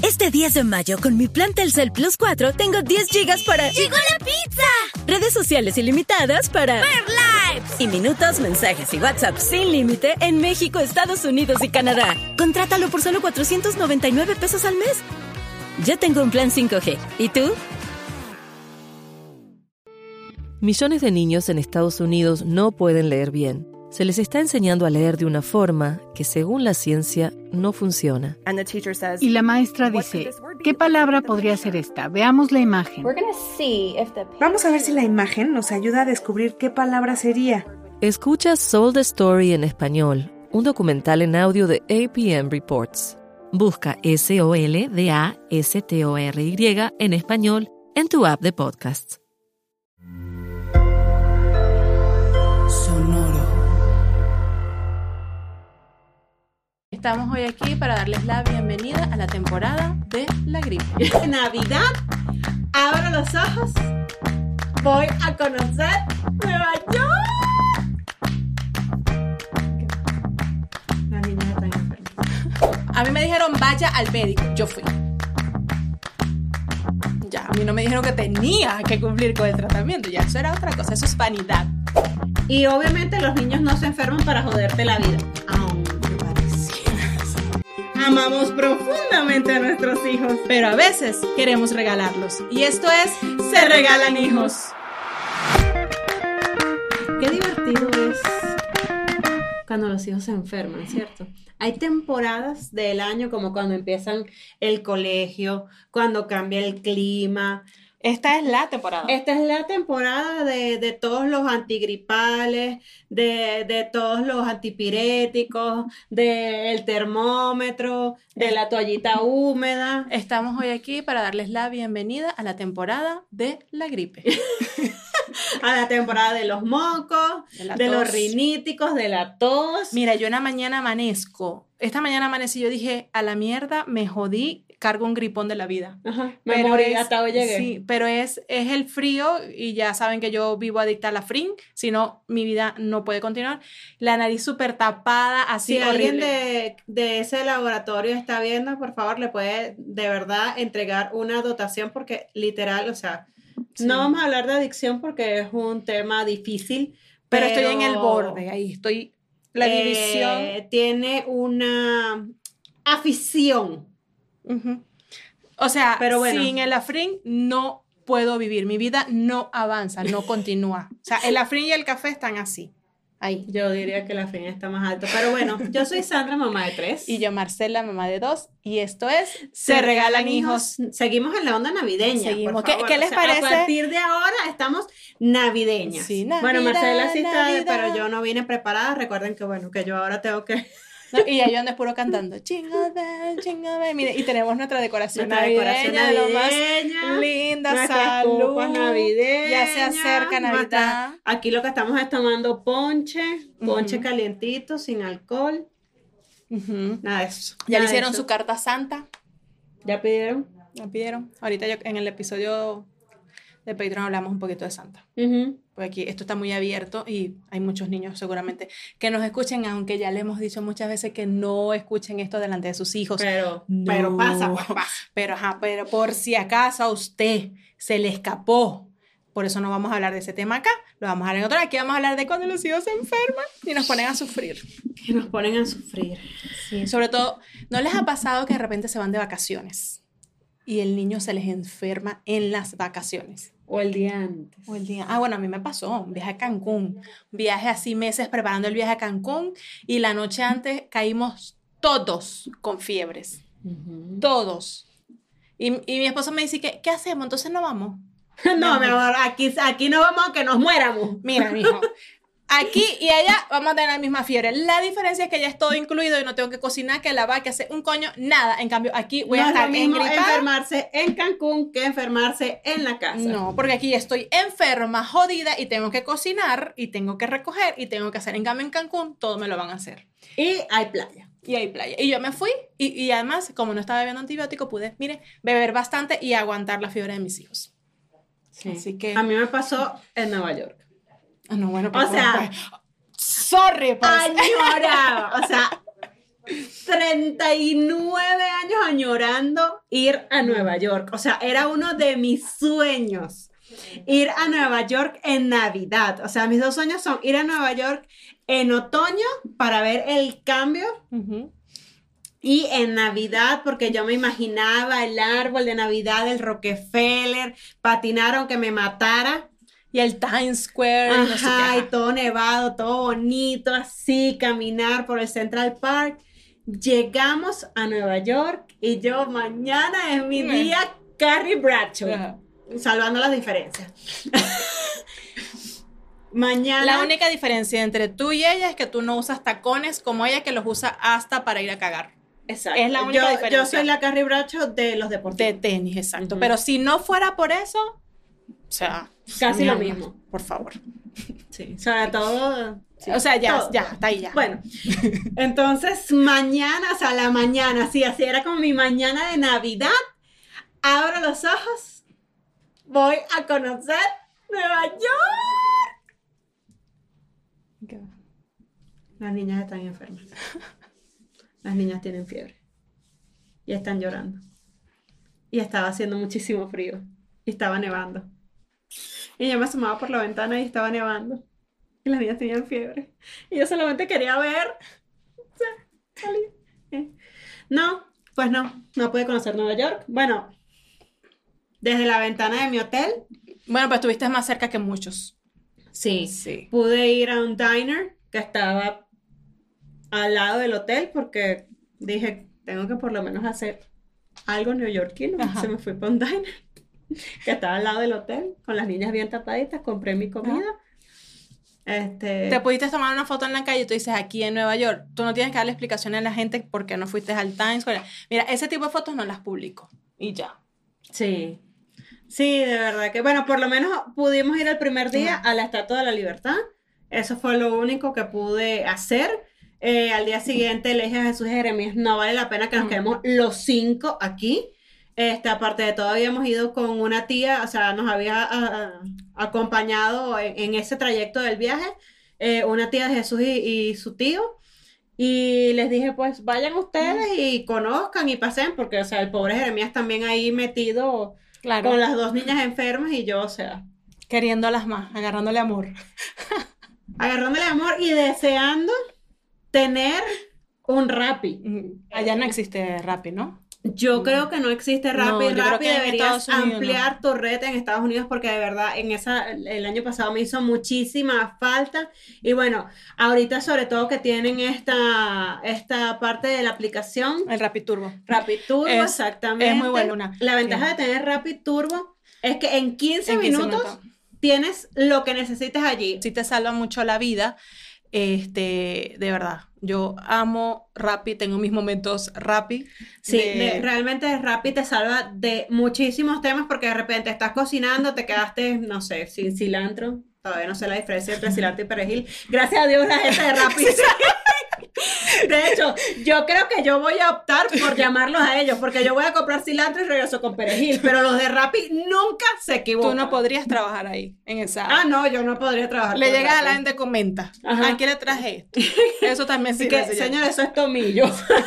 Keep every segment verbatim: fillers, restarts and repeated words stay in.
Este diez de mayo, con mi plan Telcel Plus cuatro, tengo diez gigas para... ¡Llegó la pizza! Redes sociales ilimitadas para... ¡Ver lives! Y minutos, mensajes y WhatsApp sin límite en México, Estados Unidos y Canadá. Contrátalo por solo cuatrocientos noventa y nueve pesos al mes. Yo tengo un plan cinco G. ¿Y tú? Millones de niños en Estados Unidos no pueden leer bien. Se les está enseñando a leer de una forma que, según la ciencia, no funciona. Y la maestra dice, ¿qué palabra podría ser esta? Veamos la imagen. Vamos a ver si la imagen nos ayuda a descubrir qué palabra sería. Escucha Sold the Story en español, un documental en audio de A P M Reports. Busca S O L D A S T O R Y en español en tu app de podcasts. Estamos hoy aquí para darles la bienvenida a la temporada de la gripe. Navidad, abro los ojos, voy a conocer Nueva York. La niña está enferma. A mí me dijeron vaya al médico, yo fui. Ya, a mí no me dijeron que tenía que cumplir con el tratamiento, ya eso era otra cosa, eso es vanidad. Y obviamente los niños no se enferman para joderte la vida. Aunque parecieras. Amamos profundamente a nuestros hijos, pero a veces queremos regalarlos. Y esto es Se Regalan Hijos. Qué divertido es cuando los hijos se enferman, ¿cierto? Hay temporadas del año como cuando empiezan el colegio, cuando cambia el clima. Esta es la temporada. Esta es la temporada de, de todos los antigripales, de, de todos los antipiréticos, del termómetro, de la toallita húmeda. Estamos hoy aquí para darles la bienvenida a la temporada de la gripe. A la temporada de los mocos, de, de los riníticos, de la tos. Mira, yo en la mañana amanezco. Esta mañana amanecí y yo dije, a la mierda, me jodí, cargo un gripón de la vida. Ajá, me morí, hasta hoy llegué. Sí, pero es, es el frío y ya saben que yo vivo adicta a la Frin, si no, mi vida no puede continuar. La nariz súper tapada, así si horrible. Si alguien de, de ese laboratorio está viendo, por favor, le puede de verdad entregar una dotación porque literal, o sea, sí. No vamos a hablar de adicción porque es un tema difícil. Pero, pero estoy en el borde, ahí estoy, la eh, división. Tiene una afición. Uh-huh. O sea, pero bueno, sin el Afrin no puedo vivir, mi vida no avanza, no continúa. O sea, el Afrin y el café están así, ahí. Yo diría que el Afrin está más alto, pero bueno, yo soy Sandra, mamá de tres. Y yo Marcela, mamá de dos, y esto es Se, Se Regalan Hijos. hijos. Seguimos en la onda navideña. Seguimos. ¿Qué, ¿Qué les o sea, parece? A partir de ahora estamos navideñas. Sí, Navidad, bueno, Marcela sí está, Navidad. Pero yo no vine preparada. Recuerden que bueno, que yo ahora tengo que... No, y ya yo ando puro cantando Jingle Bell, Jingle Bell. Mire, y tenemos nuestra decoración nuestra navideña, decoración lo navideña, más linda, salud, salud navideña, ya se acerca Navidad. Nuestra, aquí lo que estamos es tomando ponche, ponche uh-huh. calientito, sin alcohol. Uh-huh. Nada de eso. Ya nada le hicieron eso. su carta santa. ¿Ya pidieron? Ya pidieron. Ahorita yo en el episodio de Patreon hablamos un poquito de Santa. Uh-huh. Porque aquí esto está muy abierto y hay muchos niños seguramente que nos escuchen, aunque ya le hemos dicho muchas veces que no escuchen esto delante de sus hijos. Pero, no. pero pasa, pues pasa. Pero, ajá, pero por si acaso a usted se le escapó, por eso no vamos a hablar de ese tema acá, lo vamos a hablar en otro. Aquí vamos a hablar de cuando los hijos se enferman y nos ponen a sufrir. Y nos ponen a sufrir. Sí, sobre todo, ¿no les ha pasado que de repente se van de vacaciones y el niño se les enferma en las vacaciones? O el día antes. O el día. Ah, bueno, a mí me pasó un viaje a Cancún. Un viaje así meses preparando el viaje a Cancún y la noche antes caímos todos con fiebres. Uh-huh. Todos. Y, y mi esposo me dice, ¿qué, ¿qué hacemos? Entonces no vamos. No, mi amor, aquí, aquí no vamos a que nos muéramos. Mira, mijo. Aquí y allá vamos a tener la misma fiebre. La diferencia es que ya es todo incluido y no tengo que cocinar, que lavar, que hacer un coño, nada. En cambio, aquí voy no a estar es lo mismo engripada. enfermarse en Cancún que enfermarse en la casa. No, porque aquí estoy enferma, jodida y tengo que cocinar y tengo que recoger y tengo que hacer. En cambio, en Cancún todo me lo van a hacer. Y hay playa. Y hay playa. Y yo me fui y, y además, como no estaba bebiendo antibiótico, pude, mire, beber bastante y aguantar la fiebre de mis hijos. Sí. Así que... A mí me pasó en Nueva York. No, bueno, o sea, pues, sorry, pues. añoraba, o sea, treinta y nueve años añorando ir a Nueva York. O sea, era uno de mis sueños. Ir a Nueva York en Navidad. O sea, mis dos sueños son ir a Nueva York en otoño para ver el cambio. Uh-huh. Y en Navidad, porque yo me imaginaba el árbol de Navidad, el Rockefeller, patinar aunque me matara. Y el Times Square. Ajá, no sé qué. Y todo nevado, todo bonito, así, caminar por el Central Park. Llegamos a Nueva York y yo, mañana es mi día Carrie Bradshaw. Ajá. Salvando las diferencias. Mañana. La única diferencia entre tú y ella es que tú no usas tacones como ella, que los usa hasta para ir a cagar. Exacto. Es la única yo, diferencia. Yo soy la Carrie Bradshaw de los deportivos. De tenis, exacto. Uh-huh. Pero si no fuera por eso, o sea, casi lo mismo. Por favor. Sí, sobre todo. Sí, o sea, ya, todo. ya, está ahí ya. Bueno, entonces mañana, o sea, la mañana, sí, así era como mi mañana de Navidad. Abro los ojos, voy a conocer Nueva York. ¿Qué? Las niñas están enfermas. Las niñas tienen fiebre. Y están llorando. Y estaba haciendo muchísimo frío. Y estaba nevando. Y yo me asomaba por la ventana y estaba nevando. Y las niñas tenían fiebre. Y yo solamente quería ver. O sea, salir. No, pues no. No pude conocer Nueva York. Bueno, desde la ventana de mi hotel. Bueno, pues estuviste más cerca que muchos. Sí, sí. Pude ir a un diner que estaba al lado del hotel porque dije, tengo que por lo menos hacer algo neoyorquino. Se me fui para un diner que estaba al lado del hotel, con las niñas bien tapaditas, compré mi comida. Este... Te pudiste tomar una foto en la calle y tú dices, aquí en Nueva York, tú no tienes que darle explicaciones a la gente por qué no fuiste al Times Square. Mira, ese tipo de fotos no las publico. Y ya. Sí. Sí, de verdad que, bueno, por lo menos pudimos ir el primer día a la Estatua de la Libertad. Eso fue lo único que pude hacer. Eh, al día siguiente le dije a Jesús y Jeremías, no vale la pena que nos quedemos los cinco aquí. Este, aparte de todo, habíamos ido con una tía, o sea, nos había uh, acompañado en, en ese trayecto del viaje, eh, una tía de Jesús y, y su tío, y les dije, pues, vayan ustedes y conozcan y pasen, porque, o sea, el pobre Jeremías también ahí metido, claro, con las dos niñas enfermas, y yo, o sea... queriéndolas más, agarrándole amor. Agarrándole amor y deseando tener un Rappi. Allá no existe Rappi, ¿no? Yo mm. creo que no existe Rappi. No, Rappi deberías Unidos, ampliar no. tu red en Estados Unidos porque de verdad en esa el año pasado me hizo muchísima falta. Y bueno, ahorita sobre todo que tienen esta, esta parte de la aplicación. El Rappi Turbo. Rappi Turbo, es, exactamente. Es muy buena una. La ventaja sí. de tener Rappi Turbo es que en quince, en quince minutos, minutos tienes lo que necesites allí. Sí te salva mucho la vida. Este, de verdad, yo amo Rappi, tengo mis momentos Rappi. Sí, de... De, realmente Rappi te salva de muchísimos temas porque de repente estás cocinando, te quedaste, no sé, sin cilantro, todavía no sé la diferencia entre cilantro y perejil. Gracias a Dios la gente de Rappi. De hecho, yo creo que yo voy a optar por llamarlos a ellos, porque yo voy a comprar cilantro y regreso con perejil, pero los de Rappi nunca se equivocan. Tú no podrías trabajar ahí, en esa... Ah, no, yo no podría trabajar. Le llegas a la gente, comenta, ¿a quién le traje esto? Eso también sí. Que, señor, eso es tomillo.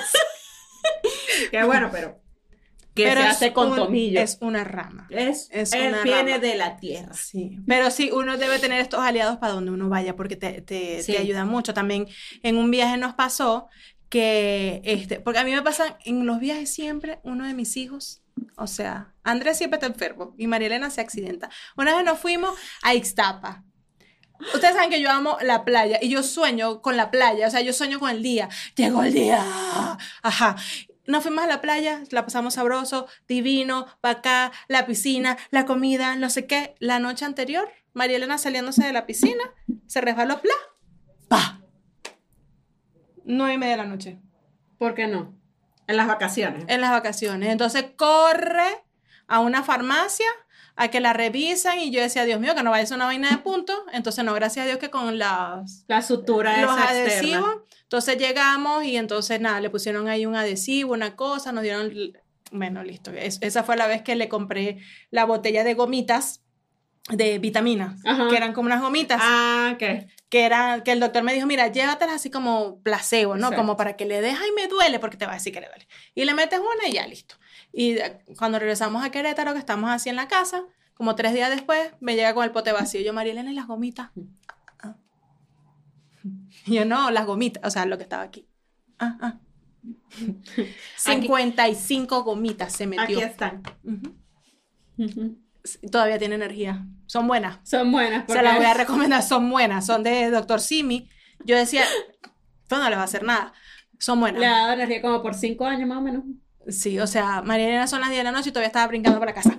Que bueno, pero... que pero se hace con un, tomillo. Es una rama. Es, es él una viene rama. de la tierra. Sí. Pero sí, uno debe tener estos aliados para donde uno vaya, porque te, te, sí. te ayuda mucho. También en un viaje nos pasó que, este, porque a mí me pasa en los viajes siempre, uno de mis hijos, o sea, Andrés siempre está enfermo y María Elena se accidenta. Una vez nos fuimos a Ixtapa. Ustedes saben que yo amo la playa y yo sueño con la playa, o sea, yo sueño con el día. Llegó el día. Ajá. Nos fuimos a la playa, la pasamos sabroso, divino, para acá, la piscina, la comida, no sé qué. La noche anterior, María Elena saliéndose de la piscina, se resbaló, ¡plá! ¡Pah! Nueve y media de la noche. ¿Por qué no? En las vacaciones. En las vacaciones. Entonces corre a una farmacia a que la revisan y yo decía, Dios mío, que no vaya a ser una vaina de puntos. Entonces no, gracias a Dios que con las... La sutura los esa adhesivos. Externa. Entonces llegamos y entonces nada, le pusieron ahí un adhesivo, una cosa, nos dieron... Bueno, listo. Es, esa fue la vez que le compré la botella de gomitas de vitaminas, Ajá. que eran como unas gomitas. Ah, ok. Que era, que el doctor me dijo, mira, llévatelas así como placebo, ¿no? Exacto. Como para que le des, ay, me duele, porque te va a decir que le duele. Y le metes una y ya, listo. Y cuando regresamos a Querétaro, que estamos así en la casa, como tres días después, me llega con el pote vacío. Yo, María Elena, ¿y las gomitas? Ah. Y yo, no, las gomitas, o sea, lo que estaba aquí. Ah, ah. cincuenta y cinco gomitas se metió. Aquí están. Uh-huh. Uh-huh. Todavía tiene energía. Son buenas. Son buenas. Se las voy a recomendar, son buenas. Son de doctor Simi. Yo decía, esto no les va a hacer nada. Son buenas. Le ha dado energía como por cinco años más o menos. Sí, o sea, María Elena son las diez de la noche y todavía estaba brincando por la casa.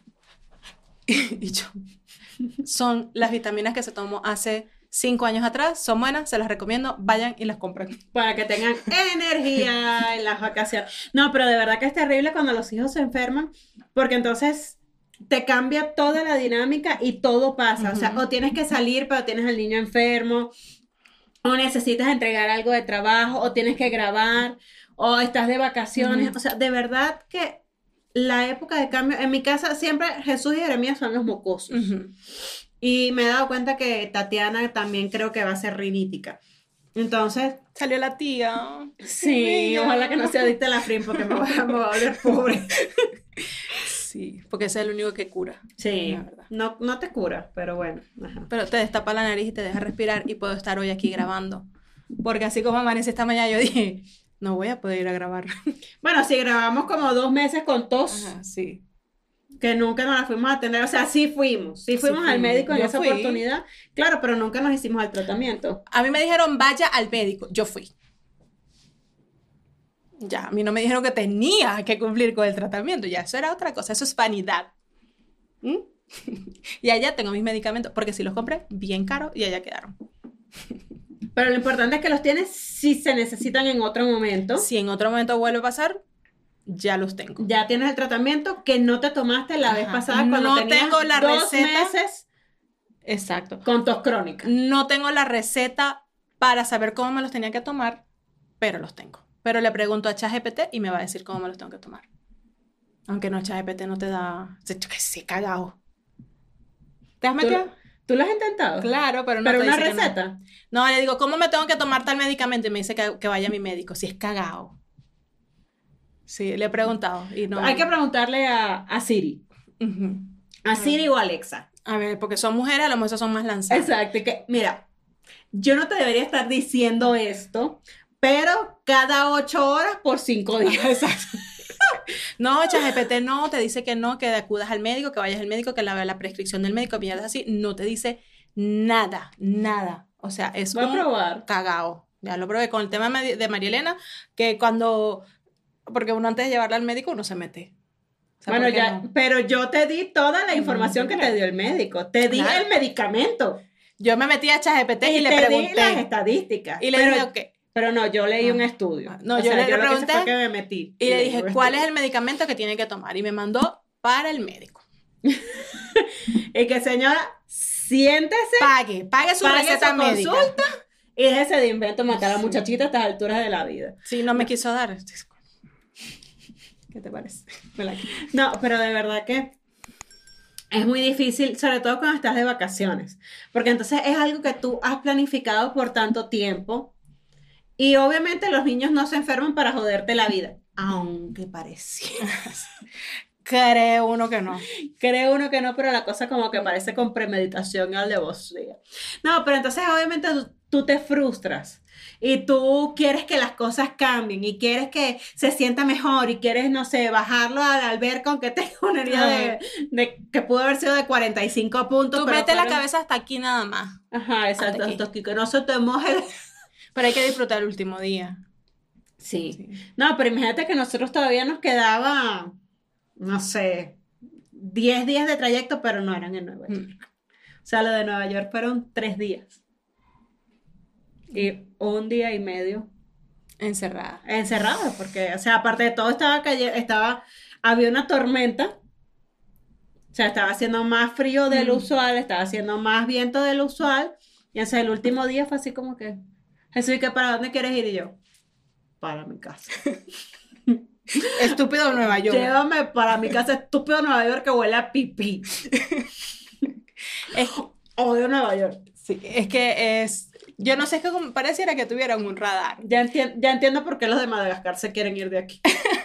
Y yo, son las vitaminas que se tomó hace cinco años atrás, son buenas, se las recomiendo, vayan y las compren. Para que tengan energía en las vacaciones. No, pero de verdad que es terrible cuando los hijos se enferman, porque entonces te cambia toda la dinámica y todo pasa. Uh-huh. O sea, o tienes que salir, pero tienes al niño enfermo, o necesitas entregar algo de trabajo, o tienes que grabar, o estás de vacaciones. Uh-huh. O sea, de verdad que la época de cambio, en mi casa siempre Jesús y Jeremías son los mocosos. Uh-huh. Y me he dado cuenta que Tatiana también creo que va a ser rinítica. Entonces... Salió la tía. Sí, sí, ojalá que no se adicte a la frim porque me va, me va a volver pobre. Sí, porque ese es el único que cura. Sí, no, no te cura, pero bueno. Ajá. Pero te destapa la nariz y te deja respirar y puedo estar hoy aquí grabando. Porque así como amanecí esta mañana yo dije, no voy a poder ir a grabar. Bueno, sí, grabamos como dos meses con tos. Ajá, sí. Que nunca nos la fuimos a atender, o sea, sí fuimos, sí fuimos sí, al médico en esa fui. oportunidad, claro, pero nunca nos hicimos el tratamiento. A mí me dijeron, vaya al médico, yo fui. Ya, a mí no me dijeron que tenía que cumplir con el tratamiento, ya, eso era otra cosa, eso es vanidad. ¿Mm? Y allá tengo mis medicamentos, porque sí los compré bien caros y allá quedaron. Pero lo importante es que los tienes si se necesitan en otro momento. Si en otro momento vuelve a pasar, ya los tengo. Ya tienes el tratamiento que no te tomaste la Ajá. vez pasada cuando no tenías tengo la dos receta. meses. Exacto. Con tos crónica. No tengo la receta para saber cómo me los tenía que tomar, pero los tengo. Pero le pregunto a ChatGPT y me va a decir cómo me los tengo que tomar. Aunque no, ChatGPT no te da... Que sí, cagado. ¿Te has metido? ¿Tú, ¿Tú lo has intentado? Claro, pero no ¿Pero te una dice receta? No. no, le digo, ¿cómo me tengo que tomar tal medicamento? Y me dice que, que vaya a mi médico. Si es cagado. Sí, le he preguntado y no... Hay que preguntarle a, a Siri. Uh-huh. A Siri o a Alexa. A ver, porque son mujeres, a lo mejor son más lanzadas. Exacto. Que, mira, yo no te debería estar diciendo esto, pero cada ocho horas por cinco días. Exacto. No, ChatGPT no, te dice que no, que acudas al médico, que vayas al médico, que la vea la prescripción del médico, mierdas así. No te dice nada, nada. O sea, es Voy un a probar. cagao. Ya lo probé con el tema de María Elena, que cuando... Porque uno antes de llevarla al médico, uno se mete. O sea, bueno, ya, no? pero yo te di toda la información que te dio el médico. Te di claro. el medicamento. Yo me metí a ChatGPT y, y le te pregunté. Di las estadísticas. Y le pero, dije, okay. Pero no, yo leí no. un estudio. No, o yo sea, le yo pregunté. Lo que fue que me metí. Y, y le dije, ¿cuál es el medicamento que tiene que tomar? Y me mandó para el médico. Y que señora, siéntese. Pague, pague su pague receta su médica. Consulta, y déjese de invento matar a la muchachita a estas alturas de la vida. Sí, no me quiso dar. ¿Qué te parece? No, pero de verdad que es muy difícil, sobre todo cuando estás de vacaciones, porque entonces es algo que tú has planificado por tanto tiempo y obviamente los niños no se enferman para joderte la vida, aunque pareciera. Cree uno que no. Cree uno que no, pero la cosa como que parece con premeditación y alevosía. No, pero entonces obviamente tú, tú te frustras. Y tú quieres que las cosas cambien y quieres que se sienta mejor y quieres, no sé, bajarlo a la alberca aunque tenga una herida de, de que pudo haber sido de cuarenta y cinco puntos. Tú pero mete fueron... la cabeza hasta aquí nada más. Ajá, exacto, hasta aquí, que no se te moje. Pero hay que disfrutar el último día. Sí. sí. No, pero imagínate que nosotros todavía nos quedaba, no sé, diez días de trayecto, pero no eran en Nueva York. Mm. O sea, lo de Nueva York fueron tres días. Y un día y medio encerrada. Encerrada, porque, o sea, aparte de todo estaba cayendo, estaba, había una tormenta, o sea, estaba haciendo más frío del mm. usual, estaba haciendo más viento del usual, y o sea, el último día fue así como que, Jesús, ¿y para dónde quieres ir? Y yo, para mi casa. Estúpido Nueva York. Llévame para mi casa, estúpido Nueva York que huele a pipí. Es, Odio Nueva York. sí, es que es... Yo no sé, es que como pareciera que tuvieran un radar. Ya, enti- ya entiendo por qué los de Madagascar se quieren ir de aquí.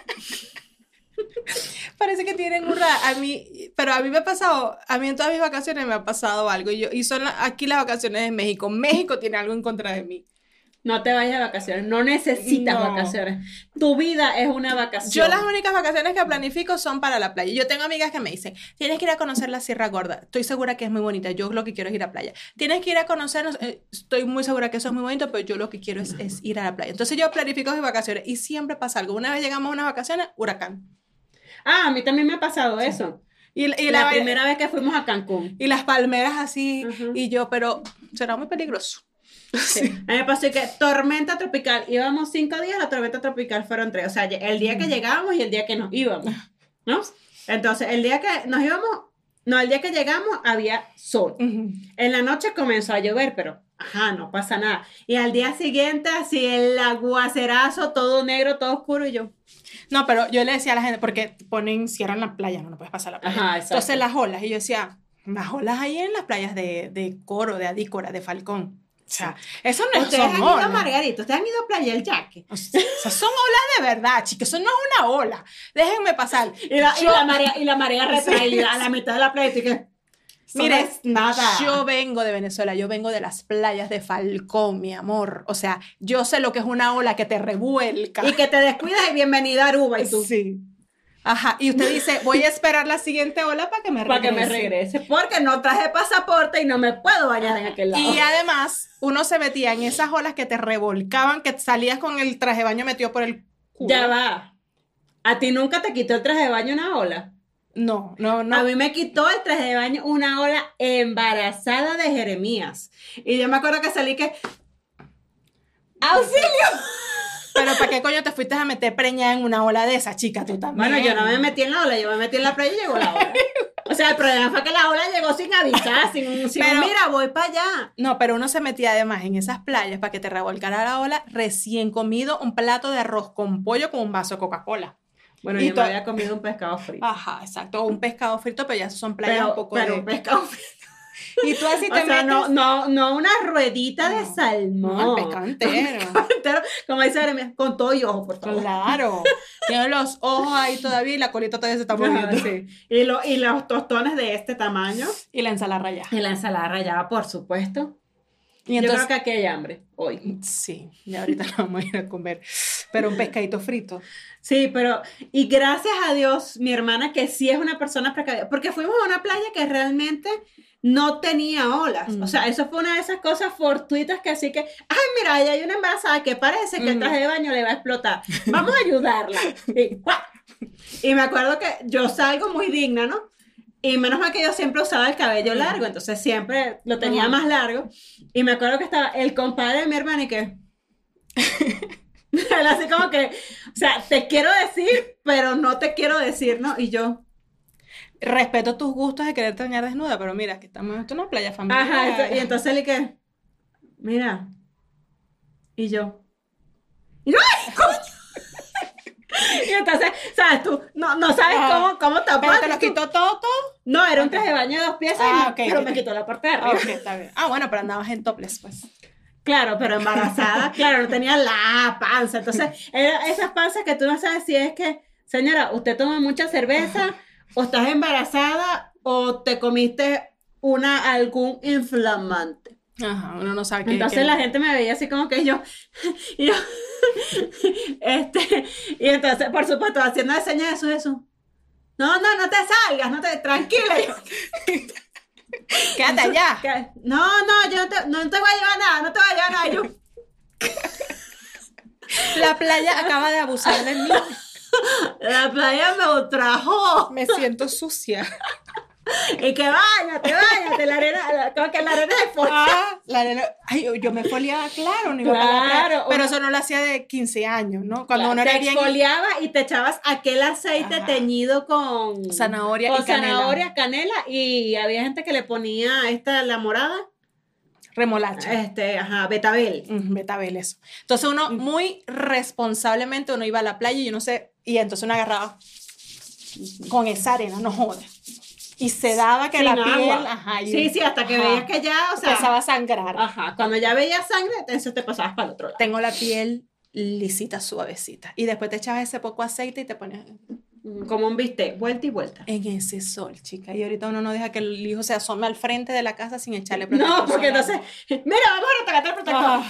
Parece que tienen un radar. A mí, pero a mí me ha pasado, a mí en todas mis vacaciones me ha pasado algo. Y, yo, y son la- aquí las vacaciones en México. México tiene algo en contra de mí. No te vayas de vacaciones, no necesitas No. vacaciones. Tu vida es una vacación. Yo las únicas vacaciones que planifico son para la playa. Yo tengo amigas que me dicen, tienes que ir a conocer la Sierra Gorda. Estoy segura que es muy bonita. Yo lo que quiero es ir a playa. Tienes que ir a conocer, eh, estoy muy segura que eso es muy bonito, pero yo lo que quiero es, es ir a la playa. Entonces yo planifico mis vacaciones y siempre pasa algo. Una vez llegamos a unas vacaciones, huracán. Ah, a mí también me ha pasado eso. Y, y Y la, la, primera vez que fuimos a Cancún. y las palmeras así, Ujú. y yo, pero será muy peligroso. Sí. A mí me pasó que tormenta tropical, íbamos cinco días, la tormenta tropical fueron tres. O sea, el día que llegábamos y el día que nos íbamos, ¿no? Entonces, el día que nos íbamos, no, el día que llegamos había sol. Ujú. En la noche comenzó a llover, pero, ajá, no pasa nada. Y al día siguiente, así el aguacerazo, todo negro, todo oscuro, y yo... No, pero yo le decía a la gente, porque ponen, cierran la playa, no, no puedes pasar la playa. Ajá, exacto. Entonces las olas, y yo decía, las olas ahí en las playas de, de Coro, de Adícora, de Falcón. O sea, eso no Ustedes son han ido a olas. Margarita, ustedes han ido a Playa El Yaque. O sea, esas son olas de verdad, chicos, eso no es una ola. Déjenme pasar. Y la, y Yo- la marea, y la marea retraída a la mitad de la playa, y que... eso Mire, no es nada. Yo vengo de Venezuela, yo vengo de las playas de Falcón, mi amor. O sea, yo sé lo que es una ola que te revuelca. Y que te descuidas y bienvenida a Aruba y tú. Sí. Ajá, y usted dice, voy a esperar la siguiente ola para que me Para regrese. que me regrese. Porque no traje pasaporte y no me puedo bañar en aquel lado. Y además, uno se metía en esas olas que te revolcaban, que salías con el traje de baño metido por el culo. Ya va. ¿A ti nunca te quitó el traje de baño una ola? No, no, no. A mí me quitó el traje de baño una ola embarazada de Jeremías. Y yo me acuerdo que salí que... ¡Auxilio! Pero ¿para qué coño te fuiste a meter preñada en una ola de esa, chica? Tú también. Bueno, yo no me metí en la ola, yo me metí en la playa y llegó la ola. O sea, el problema fue que la ola llegó sin avisar, sin, sin Pero- mira, voy para allá. No, pero uno se metía además en esas playas para que te revolcara la ola recién comido un plato de arroz con pollo con un vaso de Coca-Cola. Bueno, Y yo to- me había comido un pescado frito. Ajá, exacto. O un pescado frito, pero ya esos son playas pero un poco pero de... un pescado frito. Y tú así O te sea, metes... no, no, no una ruedita de No, salmón. No, el pescado entero. Entero, como dice Jeremías, con todo y ojo, por favor. Claro. Tiene los ojos ahí todavía y la colita todavía se está Ajá, moviendo. sí. y, lo, y los tostones de este tamaño. Y la ensalada rallada. Y la ensalada rallada, por supuesto. Y Yo entonces, creo que aquí hay hambre hoy. sí, ya ahorita lo vamos a ir a comer. Pero un pescadito frito. Sí, pero, y gracias a Dios, mi hermana, que sí es una persona precavida, porque fuimos a una playa que realmente no tenía olas. Mm. O sea, eso fue una de esas cosas fortuitas que así que, ay, mira, ahí hay una embarazada que parece que el Mm. traje de baño le va a explotar. Vamos a ayudarla. Y, ¡guau! Y me acuerdo que yo salgo muy digna, ¿no? Y menos mal que yo siempre usaba el cabello largo, entonces siempre lo tenía Ajá. más largo. Y me acuerdo que estaba el compadre de mi hermana y que... Él así como que, o sea, te quiero decir, pero no te quiero decir, ¿no? Y yo... Respeto tus gustos de querer bañar desnuda, pero mira, que estamos en una playa familiar. Ajá, eso- y entonces le que... Mira. Y yo... Y yo, ¡ay, coño! Y entonces, ¿sabes? Tú no, no sabes Ajá. cómo, cómo Pero tapar. te lo tú- quitó todo, todo. No, era un traje de baño de dos piezas, y Ah, me- ok, pero ok. me quitó la parte de Ah, arriba. ok, está bien. Ah, bueno, pero andabas en topless, pues. Claro, pero embarazada, claro, no tenía la panza. Entonces, era esas panzas que tú no sabes si es que, señora, usted toma mucha cerveza, o estás embarazada, o te comiste una, algún inflamante. Ajá, uno no sabe qué. Entonces qué- la gente me veía así como que yo, y yo, este, y entonces, por supuesto, haciendo de señas eso, eso. No, no, no te salgas, no te, tranquila. Quédate allá. Que- No, no, yo no te, no te voy a llevar nada, no te voy a llevar nada. Y yo, La playa acaba de abusar de mí. la playa me ultrajó. Me siento sucia. Y que báñate, báñate, la arena, la- como que la arena de folia. Ah, la arena. Ay, yo me foliaba, claro, no iba para la playa, Claro, pero uno- eso no lo hacía de quince años, ¿no? Cuando uno te era bien exfoliaba y te echabas aquel aceite Ajá. teñido con Zanahoria con y canela. zanahoria, canela, y había gente que le ponía esta, la morada, remolacha. este, ajá, betabel. Mm, betabel, eso. Entonces uno muy responsablemente uno iba a la playa y yo no sé, y entonces uno agarraba con esa arena, no joda. y se daba que Sin la agua. piel, ajá, y- Sí, sí, hasta que ajá, veías que ya, o sea, empezaba a sangrar. ajá, cuando ya veías sangre, entonces te pasabas para el otro lado. Tengo la piel lisita, suavecita. Y después te echabas ese poco aceite y te ponías Como un bistec, vuelta y vuelta. en ese sol, chica. Y ahorita uno no deja que el hijo se asome al frente de la casa sin echarle protector No, porque solar. entonces, mira, vamos a retocarte el protector. Ah.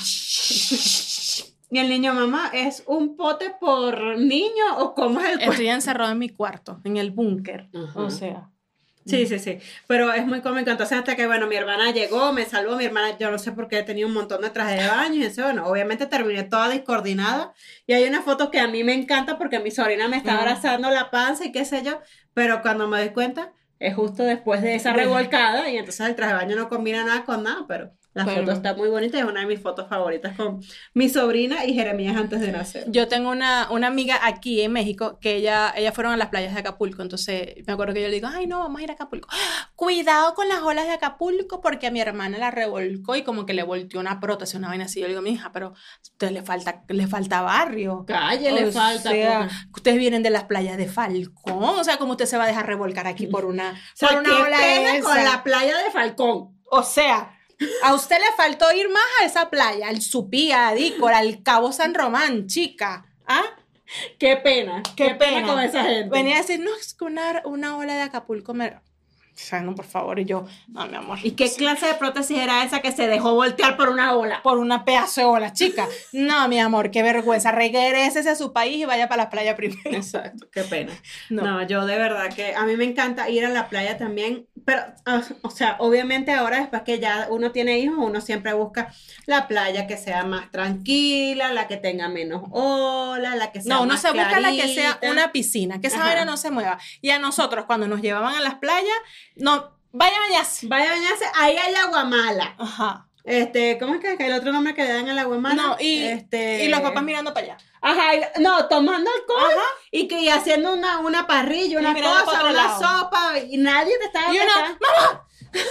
Y el niño, mamá, ¿es un pote por niño o cómo es el cuento? Estoy encerrado en mi cuarto, en el búnker. Ajá. O sea. Sí, sí, sí. Pero es muy cómico. Entonces, hasta que, bueno, mi hermana llegó, me salvó. Mi hermana, yo no sé por qué tenía un montón de trajes de baño. Y eso, bueno, obviamente terminé toda descoordinada. Y hay una foto que a mí me encanta porque mi sobrina me está Mm. abrazando la panza y qué sé yo. Pero cuando me doy cuenta, es justo después de esa revolcada. Y entonces el traje de baño no combina nada con nada, pero la Pero- foto está muy bonita. Es una de mis fotos favoritas con mi sobrina y Jeremías antes de nacer. Yo tengo una, una amiga aquí en México que ella, ellas fueron a las playas de Acapulco, entonces me acuerdo que yo le digo, ay no, vamos a ir a Acapulco. ¡Ah! Cuidado con las olas de Acapulco porque a mi hermana la revolcó y como que le volteó una prótesis, una vaina así. Yo le digo, mi hija, pero a usted le falta, le falta barrio. Calle le O falta. sea, poca. ustedes vienen de las playas de Falcón, o sea, como usted se va a dejar revolcar aquí por una, O sea, por una qué ola pena esa. con la playa de Falcón. O sea, a usted le faltó ir más a esa playa, al Supía, a Dícora, al Cabo San Román, chica. ¿Ah? Qué pena. Qué Qué, pena. pena. con esa gente. Venía a decir, no, es que una, una ola de Acapulco me... O sea, no, por favor, y yo, no, mi amor. ¿Y qué clase de prótesis era esa que se dejó voltear por una ola? Por una pedazo de ola, chica. No, mi amor, qué vergüenza. Regrésese a su país y vaya para la playa primero. Exacto, qué pena. No. No. yo de verdad que a mí me encanta ir a la playa también, pero, ah, o sea, obviamente ahora después que ya uno tiene hijos, uno siempre busca la playa que sea más tranquila, la que tenga menos ola, la que sea No, uno más se busca la que sea clarita. una piscina, que esa Ajá. vaina no se mueva. Y a nosotros, cuando nos llevaban a las playas, no, vaya a bañarse. Vaya a bañarse, ahí hay agua mala. Ajá. Este, ¿cómo es que, que el otro nombre que le dan al agua mala? No, y, este... y los papás mirando para allá. Ajá, y- no, tomando alcohol Ajá. y que y haciendo una, una parrilla, una mirando cosa, para otro una lado. sopa, y nadie te estaba Y uno, ¡mamá!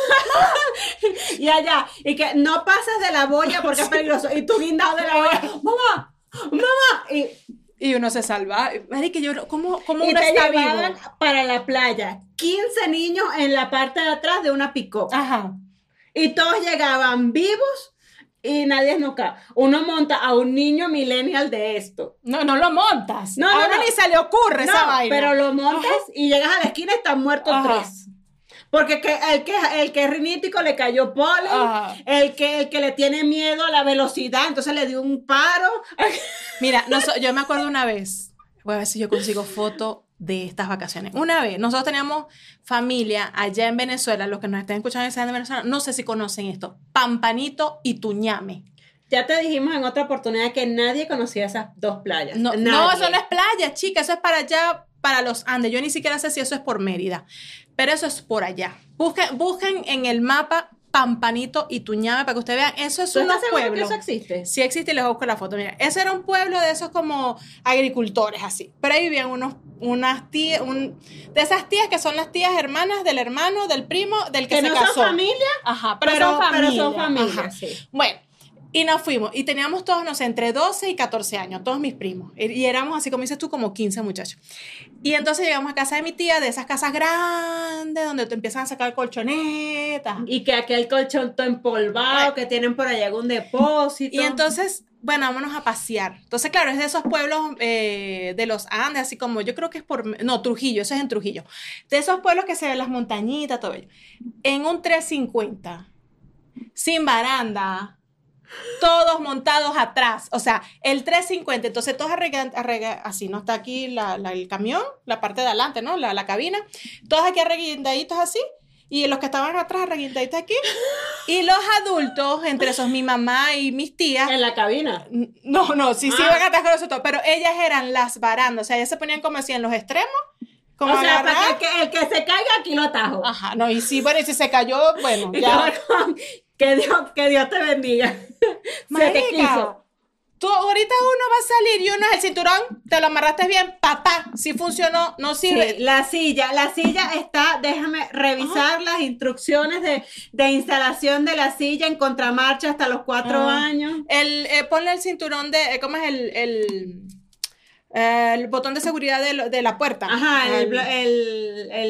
Y allá, y que no pases de la boya porque es peligroso, y tú guindado de la boya, ¡mamá! ¡Mamá! Y, Y uno se salva. Marica, yo, ¿cómo, cómo y uno te está llevaban vivo? para la playa, quince niños en la parte de atrás de una pick-up, Ajá. y todos llegaban vivos. Y nadie es nunca. Uno monta a un niño millennial de esto. No, no lo montas. No, a no, uno no. ni se le ocurre esa No, vaina. pero lo montas y llegas a la esquina y están muertos Ajá. tres. Porque que, el, que, el que es rinítico le cayó polen, Ajá. el que, el que le tiene miedo a la velocidad, entonces le dio un paro. Mira, noso- yo me acuerdo una vez, voy a ver si yo consigo foto de estas vacaciones. Una vez, nosotros teníamos familia allá en Venezuela, los que nos estén escuchando y sean de Venezuela, no sé si conocen esto, Pampanito y Tuñame. Ya te dijimos en otra oportunidad que nadie conocía esas dos playas. No, Nadie. no, eso no es playa, chica, eso es para allá, para los Andes. Yo ni siquiera sé si eso es por Mérida, pero eso es por allá. Busquen, busquen en el mapa Pampanito y Tuñame para que ustedes vean, eso es ¿Tú unos estás seguro que pueblos. eso existe? Sí existe y les busco la foto. Mira, ese era un pueblo de esos como agricultores así. Pero ahí vivían unos, unas tías, un, de esas tías que son las tías hermanas del hermano, del primo, del que, Que se no casó. son familia, Ajá, pero, pero, son familia. pero son familia, Ajá. sí. Bueno, y nos fuimos. Y teníamos todos, no sé, entre doce y catorce años, todos mis primos. Y y éramos así, como dices tú, como quince muchachos. Y entonces llegamos a casa de mi tía, de esas casas grandes, donde te empiezan a sacar colchonetas. Y que aquel colchón todo empolvado, Ay. que tienen por allá algún depósito. Y entonces, bueno, vámonos a pasear. Entonces, claro, es de esos pueblos eh, de los Andes, así como, yo creo que es por, no, Trujillo, eso es en Trujillo. De esos pueblos que se ven las montañitas, todo ello. En un trescientos cincuenta, sin baranda, todos montados atrás, o sea, el trescientos cincuenta, entonces todos arreglan, arreglan- así, ¿no? Está aquí la, la- el camión, la parte de adelante, ¿no? La, la cabina, todos aquí arreguindaditos así, y los que estaban atrás arreguindaditos aquí, y los adultos, entre esos mi mamá y mis tías, En la cabina. no, no, sí, sí Ah. iban atrás con nosotros, pero ellas eran las barandas, o sea, ellas se ponían como así en los extremos, como O sea, agarradas. para que el, que el que se caiga aquí lo atajo. Ajá, no, y sí, bueno, y si se cayó, bueno, Y ya. que, Dios, que Dios te bendiga. Se te quiso. Marica, tú ahorita uno va a salir y uno es el cinturón, te lo amarraste bien, papá, sí funcionó, no sirve. Sí, la silla, la silla está, déjame revisar las instrucciones de, de instalación de la silla en contramarcha hasta los cuatro Ah. años. El, eh, ponle el cinturón de, eh, ¿cómo es el, el, eh, el botón de seguridad de, lo- de la puerta? Ajá, el, El- blo- el, el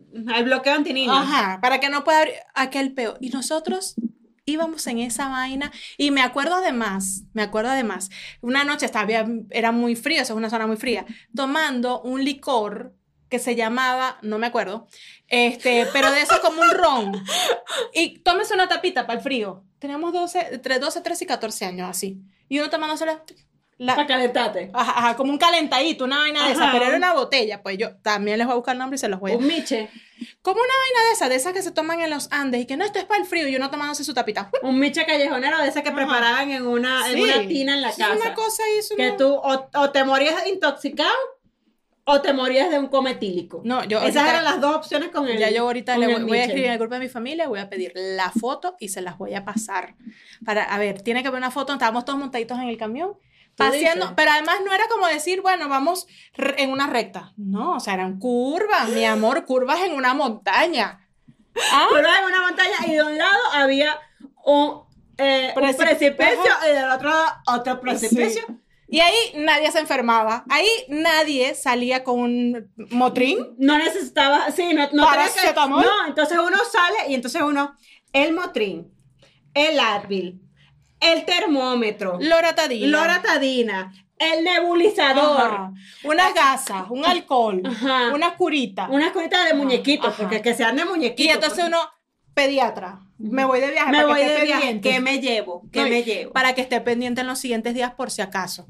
el bloqueo antiniños. Ajá, para que no pueda abrir aquel peo. Y nosotros íbamos en esa vaina y me acuerdo además, me acuerdo además, una noche estaba, era muy frío, esa es una zona muy fría, tomando un licor que se llamaba, no me acuerdo, este, pero de eso como un ron. Y tómese una tapita para el frío. Teníamos doce, entre doce, trece y catorce años así. Y uno tomándosela... La, para calentarte. Ajá, ajá, como un calentadito, una vaina de Ajá. esa, pero era una botella, pues yo también les voy a buscar el nombre y se los voy a... Un miche. Como una vaina de esas, de esas que se toman en los Andes y que no, esto es para el frío y uno tomándose su tapita. Un miche callejonero de esas que Ajá. preparaban en una, en Sí. una tina en la Es casa. una cosa y eso Que no... tú o, o te morías intoxicado o te morías de un coma etílico. No, yo Esas ahorita- eran las dos opciones con el Ya yo ahorita con le el voy, voy a miche. escribir en el grupo de mi familia, voy a pedir la foto y se las voy a pasar. Para, a ver, tiene que haber una foto, estábamos todos montaditos en el camión, paseando, dices? pero además no era como decir, bueno, vamos re- en una recta. No, o sea, eran curvas, mi amor, curvas en una montaña. ¿Ah? Pero en una montaña y de un lado había un, eh, un Preci- precipicio Ajá. y del otro lado otro precipicio. Sí. Y ahí nadie se enfermaba. Ahí nadie salía con un motrín. No necesitaba, sí, no, no tenía que, Paracetamol. no, entonces uno sale y entonces uno, el Motrin, el Advil, el termómetro, Loratadina. loratadina, el nebulizador, Ajá. Unas gasas, un alcohol, Ajá. una curita. unas curitas de muñequitos, Ajá. porque que sean de muñequitos. Y entonces porque- uno, pediatra, me voy de viaje me para voy que esté de viaje, pendiente. ¿qué me llevo? ¿Qué No, y me llevo? Para que esté pendiente en los siguientes días por si acaso.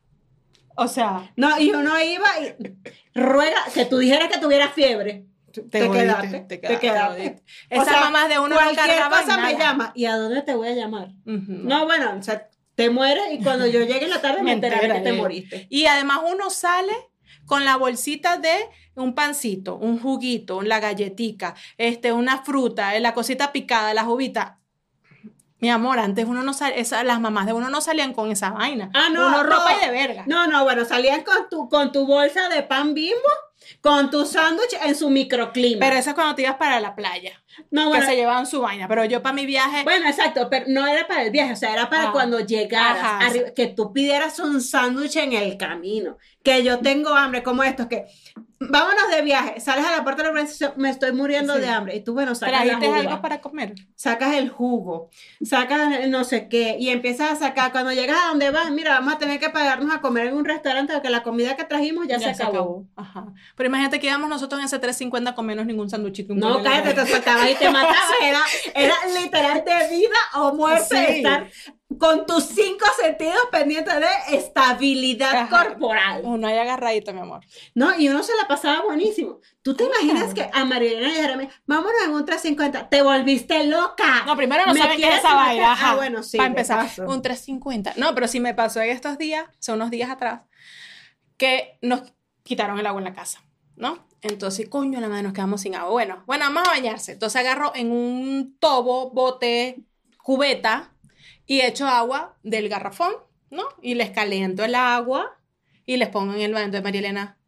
O sea, No, y uno iba y ruega que tú dijeras que tuvieras fiebre. Te, jodiste, quedaste, te te quedaste, quedaste. jodiste. O Esas sea, mamás de uno no cualquier cargaban cosa me nada. llama. ¿Y a dónde te voy a llamar? Ujú. No, bueno, o sea, te mueres y cuando yo llegue en la tarde me Me enteraré que te enteraré. moriste. Y además uno sale con la bolsita de un pancito, un juguito, la galletica, este, una fruta, la cosita picada, la uvita. Mi amor, antes uno no salía, las mamás de uno no salían con esa vaina. Ah, no, Uno no. ropa y de verga. No, no, bueno, salían con tu, con tu bolsa de pan Bimbo, con tu sándwich en su microclima. Pero eso es cuando te ibas para la playa, no, bueno, que se llevaban su vaina. Pero yo para mi viaje, bueno, exacto, pero no era para el viaje, o sea, era para Ah. cuando llegaras, Ajá, arriba, que tú pidieras un sándwich en el camino, que yo tengo hambre, como estos, que vámonos de viaje, sales a la puerta de la organización, me estoy muriendo Sí. de hambre, y tú, bueno, sacas la trajiste uva, algo para comer. sacas el jugo, sacas el no sé qué, y empiezas a sacar, cuando llegas a donde vas, mira, vamos a tener que pagarnos a comer en un restaurante, porque la comida que trajimos ya, se acabó. Ajá. Pero imagínate que íbamos nosotros en ese tres cincuenta con menos ningún sanduchito. un No, pollo en la cállate, mano. te soltabas y te matabas. Era, era literal de vida o muerte Sí. estar con tus cinco sentidos pendientes de estabilidad Ajá. corporal. Uno ahí agarradito, mi amor. No, y uno se la pasaba buenísimo. ¿Tú te imaginas que a Marilena y a Jeremy, vámonos en un tres cincuenta, te volviste loca? No, primero no ¿Me saben qué es quieres esa matar? vaina. Ajá. Ah, bueno, sí. Para de empezar, paso. un tres cincuenta. No, pero sí me pasó en estos días, son unos días atrás, que nos quitaron el agua en la casa, ¿no? Entonces, coño, la madre, nos quedamos sin agua. Bueno, bueno, vamos a bañarse. Entonces agarro en un tobo, bote, cubeta y echo agua del garrafón, ¿no? Y les caliento el agua y les pongo en el baño. Entonces, María Elena,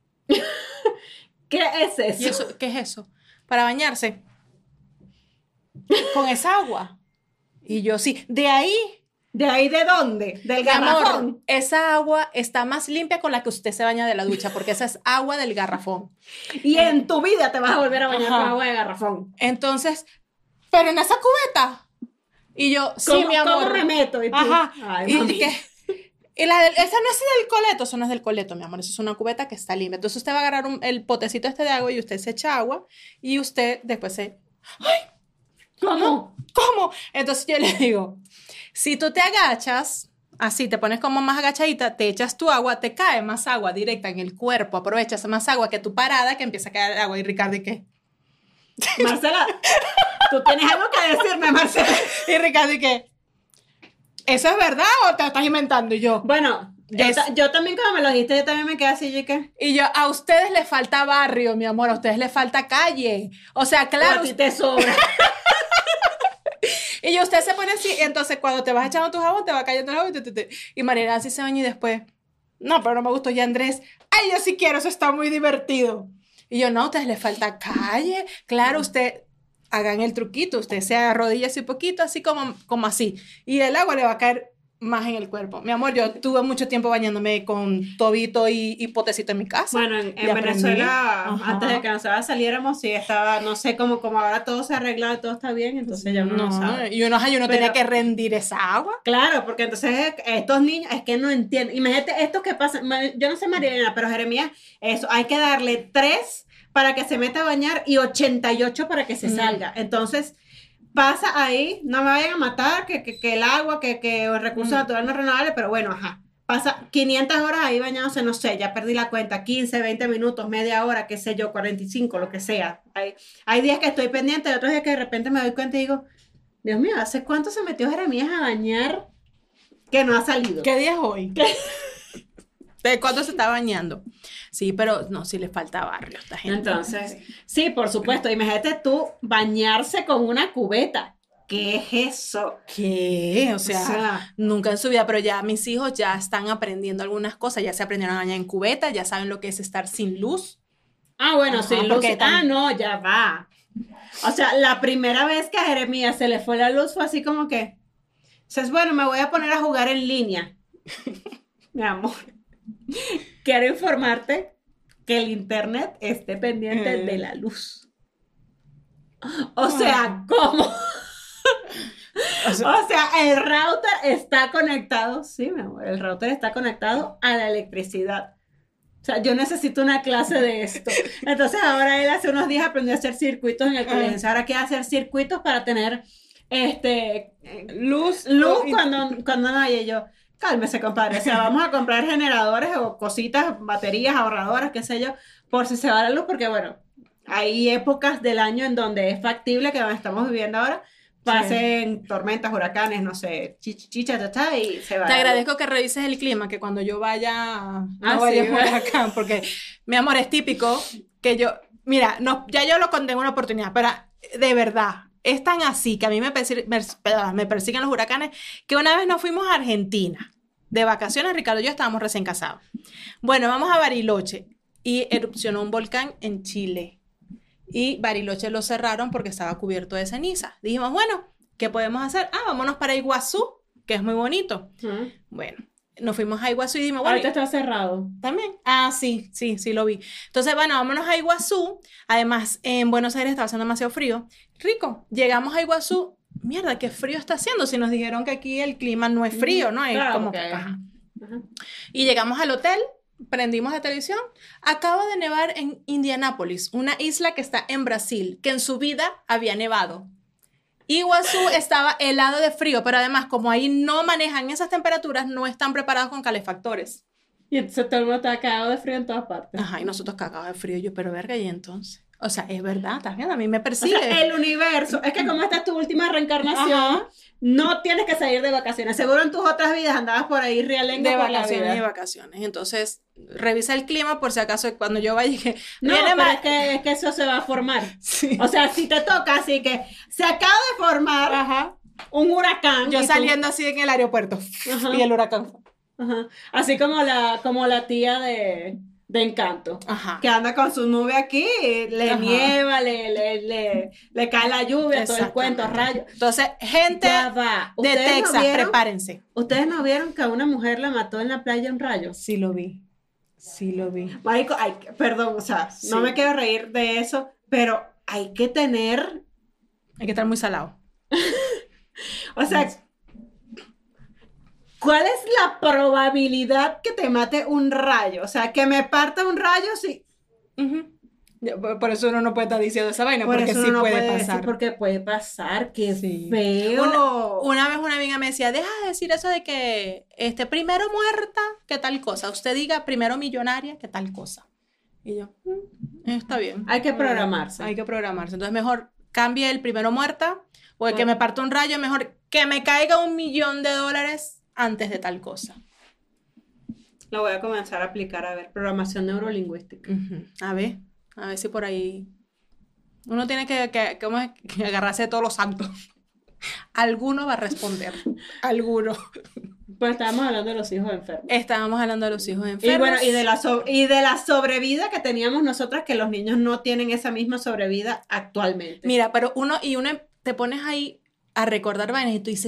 ¿Qué es eso? ¿y eso qué es eso? Para bañarse con esa agua. Y yo, sí, de ahí, ¿De ahí de dónde? Del mi amor, garrafón. esa agua está más limpia con la que usted se baña de la ducha, porque esa es agua del garrafón. Y en tu vida te vas a volver a bañar Ajá. con agua de garrafón. Entonces, pero en esa cubeta. Y yo, sí, ¿Cómo, mi amor. ¿Cómo me meto? Y tú, Ajá. ay, y, mami. que- y la del- esa no es del coleto, eso no es del coleto, mi amor. Eso es una cubeta que está limpia. Entonces usted va a agarrar un- el potecito este de agua y usted se echa agua y usted después se... ¿Cómo? ¿Cómo? Entonces yo le digo, si tú te agachas, así te pones como más agachadita, te echas tu agua, te cae más agua directa en el cuerpo, aprovechas más agua que tu parada que empieza a caer agua. Y Ricardo, ¿y qué? Marcela, tú tienes algo que decirme, Marcela. Y Ricardo, ¿y qué? ¿Eso es verdad o te lo estás inventando? Y yo, Bueno, yo, Es- ta- yo también cuando me lo dijiste, yo también me quedé así, ¿y qué? y yo, a ustedes les falta barrio, mi amor, a ustedes les falta calle. O sea, O claro, a ti te sobra. y yo, usted se pone así, entonces cuando te vas echando tu jabón, te va cayendo el jabón, y, te- te- te- y Mariana así se baña y después, no, pero no me gustó. Y Andrés, ay, yo sí quiero, eso está muy divertido. Y yo, no, a ustedes les falta calle. Claro, usted, hagan el truquito, usted se arrodilla así un poquito, así como, como así. Y el agua le va a caer más en el cuerpo. Mi amor, yo tuve mucho tiempo bañándome con tobito y, y potecito en mi casa. Bueno, en, en Venezuela, antes de que nosotros saliéramos, sí estaba, no sé, como, como ahora todo se ha arreglado y todo está bien, entonces ya uno no, no sabe. Y uno, y uno tenía que rendir esa agua. Claro, porque entonces estos niños, es que no entienden. Imagínate esto que pasa, yo no sé Marilena, pero Jeremías, eso, hay que darle tres para que se meta a bañar y ochenta y ocho para que se mm. salga. Entonces... pasa ahí, no me vayan a matar, que, que, que el agua, que, que el recurso mm. natural no es renovable, pero bueno, ajá. Pasa quinientas horas ahí bañándose, no sé, ya perdí la cuenta, quince, veinte minutos, media hora, qué sé yo, cuarenta y cinco, lo que sea. Hay, hay días que estoy pendiente, otros días que de repente me doy cuenta y digo, Dios mío, ¿hace cuánto se metió Jeremías a bañar que no ha salido? ¿Qué día es hoy? ¿De cuánto se está bañando? Sí, pero no, sí le falta barrio a esta gente. Entonces, sí, por supuesto. Imagínate tú bañarse con una cubeta. ¿Qué es eso? ¿Qué? O sea, o sea, nunca en su vida, pero ya mis hijos ya están aprendiendo algunas cosas, ya se aprendieron a bañar en cubeta, ya saben lo que es estar sin luz. Ah, bueno, Ajá, sin luz. Ah, no, ya va. O sea, la primera vez que a Jeremías se le fue la luz fue así como que, dices, bueno, me voy a poner a jugar en línea. Mi amor. Quiero informarte que el internet esté pendiente mm. de la luz. O sea, ¿cómo? O sea, o sea, el router está conectado, sí, mi amor, el router está conectado a la electricidad. O sea, yo necesito una clase de esto. Entonces ahora él hace unos días aprendió a hacer circuitos en el colegio. Ahora quiere hacer circuitos para tener este luz, luz oh, cuando, cuando no haya yo. Cálmese, compadre, o sea, vamos a comprar generadores o cositas, baterías, ahorradoras, qué sé yo, por si se va la luz, porque bueno, hay épocas del año en donde es factible que donde estamos viviendo ahora, pasen sí. tormentas, huracanes, no sé, chichicha, chicha, y se va. Te agradezco que revises el clima, que cuando yo vaya, ah, no vaya sí, por acá, porque, mi amor, es típico que yo, mira, no, ya yo lo conté en una oportunidad, pero de verdad, es tan así que a mí me, persi- me, me persiguen los huracanes que una vez nos fuimos a Argentina de vacaciones, Ricardo y yo estábamos recién casados. Bueno, vamos a Bariloche y erupcionó un volcán en Chile y Bariloche lo cerraron porque estaba cubierto de ceniza. Dijimos, bueno, ¿qué podemos hacer? Ah, vámonos para Iguazú, que es muy bonito. Uh-huh. Bueno, nos fuimos a Iguazú y dijimos, bueno, ahorita está cerrado. ¿También? Ah, sí, sí, sí lo vi. Entonces, bueno, vámonos a Iguazú. Además, en Buenos Aires estaba haciendo demasiado frío. Rico, llegamos a Iguazú. Mierda, qué frío está haciendo. Si nos dijeron que aquí el clima no es frío, ¿no? Es claro, como okay. que... Ajá. Uh-huh. Y llegamos al hotel, prendimos la televisión. Acaba de nevar en Indianápolis, una isla que está en Brasil, que en su vida había nevado. Iguazú estaba helado de frío, pero además, como ahí no manejan esas temperaturas, no están preparados con calefactores. Y entonces todo el mundo está cagado de frío en todas partes. Ajá, y nosotros cagados de frío. Yo, pero verga, ¿y entonces? O sea, es verdad, ¿estás viendo? A mí me persigue. O sea, el universo, es que como esta es tu última reencarnación, Ajá. no tienes que salir de vacaciones. Seguro en tus otras vidas andabas por ahí realengo de por vacaciones, la vida. De vacaciones. Entonces, revisa el clima por si acaso cuando yo vaya y que... No, pero más... es, que, es que eso se va a formar. Sí. O sea, si te toca, así que se acaba de formar Ajá. un huracán. Yo saliendo tú... así en el aeropuerto. Ajá. Y el huracán. Ajá. Así como la, como la tía de... de Encanto, Ajá. que anda con su nube aquí, le Ajá. nieva, le, le, le, le cae la lluvia, todo el cuento, rayos. Entonces, gente de Texas, no vieron, prepárense. ¿Ustedes no vieron que a una mujer la mató en la playa un rayo? Sí lo vi, sí lo vi. Marico, ay, perdón, o sea, sí. no me quiero reír de eso, pero hay que tener... Hay que estar muy salado. O sea... ¿Cuál es la probabilidad que te mate un rayo? O sea, que me parta un rayo, sí. Uh-huh. Por eso uno no puede estar diciendo esa vaina, Por porque eso sí no puede, puede pasar. Decir porque puede pasar, qué sí. feo. Una, una vez una amiga me decía, deja de decir eso de que este, primero muerta, que tal cosa. Usted diga primero millonaria, que tal cosa. Y yo, mm, está bien. Hay que programarse. Hay que programarse. Entonces mejor cambie el primero muerta, o el bueno. que me parta un rayo, mejor que me caiga un millón de dólares antes de tal cosa. Lo voy a comenzar a aplicar, a ver, programación neurolingüística. Uh-huh. A ver, a ver si por ahí... Uno tiene que, que, ¿cómo es? que agarrarse de todos los santos. Alguno va a responder. Alguno. Pues estábamos hablando de los hijos enfermos. Estábamos hablando de los hijos enfermos. Y bueno, y de la, so- y de la sobrevida que teníamos nosotras, que los niños no tienen esa misma sobrevida actualmente. Mira, pero uno, y uno te pones ahí a recordar vainas y tú dices...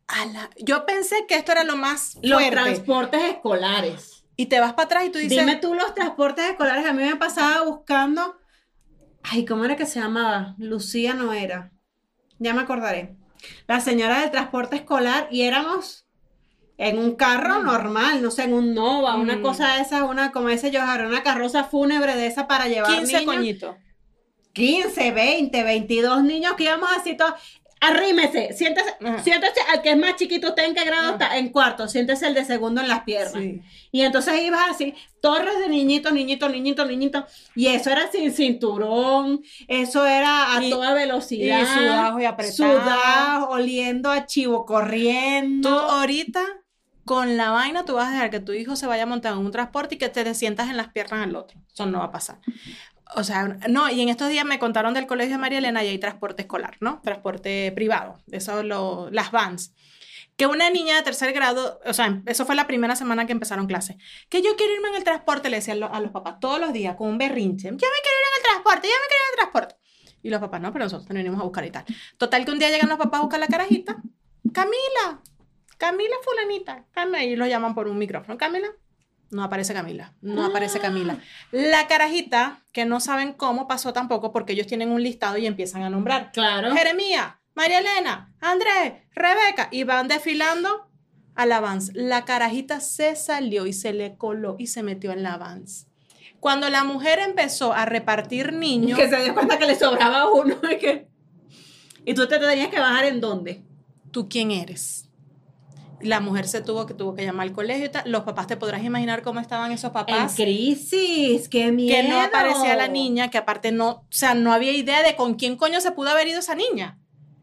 A la, yo pensé que esto era lo más fuerte. Los transportes escolares. Y te vas para atrás y tú dices... Dime tú los transportes escolares. A mí me pasaba buscando... Ay, ¿cómo era que se llamaba? Lucía no era. Ya me acordaré. La señora del transporte escolar y éramos en un carro mm. normal, no sé, en un Nova, mm. una cosa de esas, una, como ese yo, una carroza fúnebre de esa para llevar quince niños. coñitos. quince, veinte, veintidós niños que íbamos así todos. Arrímese, siéntese, uh-huh. siéntese, al que es más chiquito, ¿usted en qué grado uh-huh. está? En cuarto, siéntese el de segundo en las piernas. Sí. Y entonces ibas así, torres de niñitos, niñitos, niñitos, niñitos, y eso era sin cinturón, eso era a y, toda velocidad. Y sudado y apretado. Sudado, oliendo a chivo, corriendo. Tú ahorita, con la vaina, tú vas a dejar que tu hijo se vaya a montar en un transporte y que te sientas en las piernas del otro. Eso no va a pasar. O sea, no, y en estos días me contaron del colegio de María Elena y hay transporte escolar, ¿no? Transporte privado, eso lo, las vans. Que una niña de tercer grado, o sea, eso fue la primera semana que empezaron clases, que yo quiero irme en el transporte, le decían a los papás todos los días con un berrinche, yo me quiero ir en el transporte, yo me quiero ir en el transporte. Y los papás, no, pero nosotros nos venimos a buscar y tal. Total que un día llegan los papás a buscar la carajita, Camila, Camila fulanita, Camila, y lo llaman por un micrófono, Camila. No aparece Camila, no ah. aparece Camila. La carajita, que no saben cómo pasó tampoco, porque ellos tienen un listado y empiezan a nombrar. Claro. Jeremía, María Elena, Andrés, Rebeca, y van desfilando a la Vans. La carajita se salió y se le coló y se metió en la Vans. Cuando la mujer empezó a repartir niños... Que se dio cuenta que le sobraba uno. ¿Y, que... ¿Y tú te tenías que bajar en dónde? ¿Tú quién eres? La mujer se tuvo que, tuvo que llamar al colegio y tal. Los papás, te podrás imaginar cómo estaban esos papás. En crisis, qué miedo. Que no aparecía la niña, que aparte no, o sea, no había idea de con quién coño se pudo haber ido esa niña.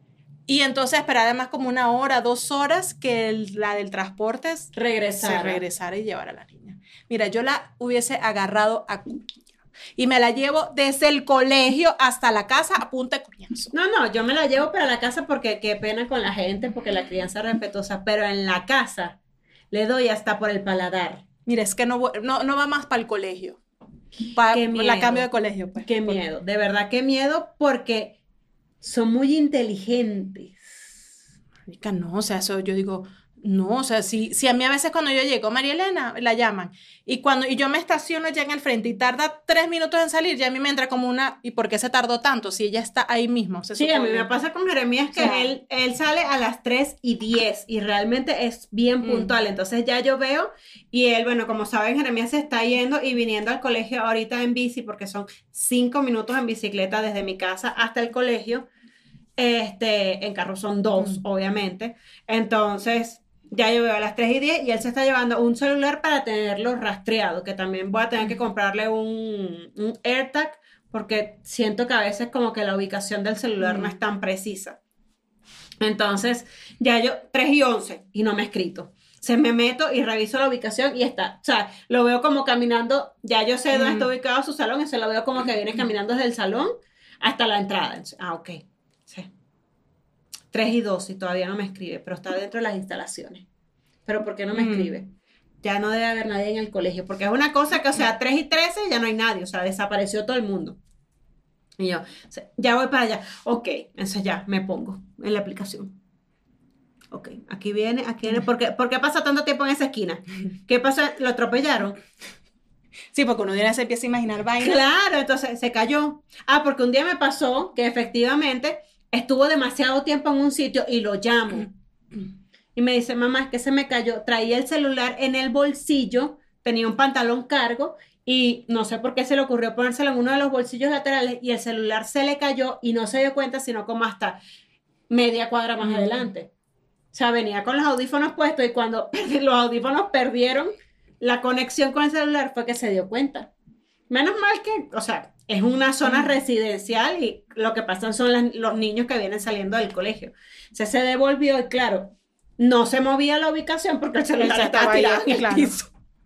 Y entonces esperar además como una hora, dos horas que el, la del transporte regresara. se regresara y llevara a la niña. Mira, yo la hubiese agarrado a cuchillo y me la llevo desde el colegio hasta la casa a punta de coñazo. No, no, yo me la llevo para la casa porque qué pena con la gente, porque la crianza es respetuosa, pero en la casa le doy hasta por el paladar. Mira, es que no, no, no va más para el colegio. Para la cambio de colegio. Pues. Qué miedo, de verdad, qué miedo, porque son muy inteligentes. Marica, no, o sea, eso yo digo... No, o sea, si, si a mí a veces cuando yo llego, María Elena, la llaman, y cuando y yo me estaciono ya en el frente y tarda tres minutos en salir, ya a mí me entra como una, ¿y por qué se tardó tanto? Si ella está ahí mismo. Se sí, supone. A mí me pasa con Jeremías que o sea, él, él sale a las tres y diez y realmente es bien puntual, mm. entonces ya yo veo, y él, bueno, como saben, Jeremías se está yendo y viniendo al colegio ahorita en bici, porque son cinco minutos en bicicleta desde mi casa hasta el colegio, este, en carro son dos, mm. obviamente, entonces... Ya yo veo a las tres y diez y él se está llevando un celular para tenerlo rastreado, que también voy a tener que comprarle un, un AirTag porque siento que a veces como que la ubicación del celular mm. no es tan precisa. Entonces, ya yo, tres y once y no me he escrito. Se me meto y reviso la ubicación y está. O sea, lo veo como caminando, ya yo sé dónde mm. está ubicado su salón, y se lo veo como que viene caminando desde el salón hasta la entrada. Entonces, ah, ok, sí. tres y doce y todavía no me escribe, pero está dentro de las instalaciones. ¿Pero por qué no me mm. escribe? Ya no debe haber nadie en el colegio, porque es una cosa que, o sea, tres y trece ya no hay nadie, o sea, desapareció todo el mundo. Y yo, o sea, ya voy para allá. Ok, entonces ya me pongo en la aplicación. Ok, aquí viene, aquí viene. ¿Por qué, ¿por qué pasa tanto tiempo en esa esquina? ¿Qué pasa? ¿Lo atropellaron? Sí, porque uno ya se empieza a imaginar vainas. Claro, entonces se cayó. Ah, porque un día me pasó que efectivamente... estuvo demasiado tiempo en un sitio y lo llamo. Y me dice, mamá, es que se me cayó. Traía el celular en el bolsillo, tenía un pantalón cargo y no sé por qué se le ocurrió ponérselo en uno de los bolsillos laterales y el celular se le cayó y no se dio cuenta sino como hasta media cuadra más mm. adelante. O sea, venía con los audífonos puestos y cuando los audífonos perdieron la conexión con el celular fue que se dio cuenta. Menos mal que, o sea... es una zona residencial y lo que pasan son las, los niños que vienen saliendo del colegio. O sea, se devolvió y claro, no se movía la ubicación porque el celular estaba tirado en el claro. piso.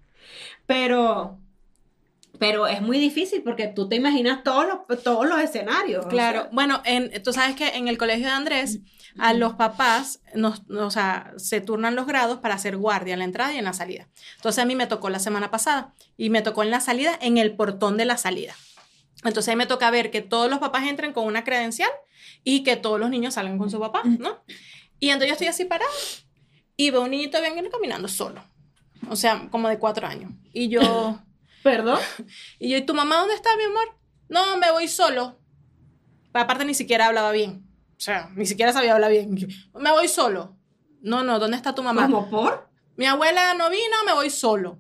Pero, pero es muy difícil porque tú te imaginas todos los, todos los escenarios. Claro, o sea. Bueno, en, tú sabes que en el colegio de Andrés, a los papás, nos, o sea, se turnan los grados para hacer guardia en la entrada y en la salida. Entonces a mí me tocó la semana pasada y me tocó en la salida, en el portón de la salida. Entonces ahí me toca ver que todos los papás entren con una credencial y que todos los niños salgan con su papá, ¿no? Y entonces yo estoy así parada y veo un niñito bien caminando solo. O sea, como de cuatro años. Y yo... ¿Perdón? Y yo, ¿y tu mamá dónde está, mi amor? No, me voy solo. Aparte ni siquiera hablaba bien. O sea, ni siquiera sabía hablar bien. Me voy solo. No, no, ¿dónde está tu mamá? ¿Cómo por? Mi abuela no vino, me voy solo.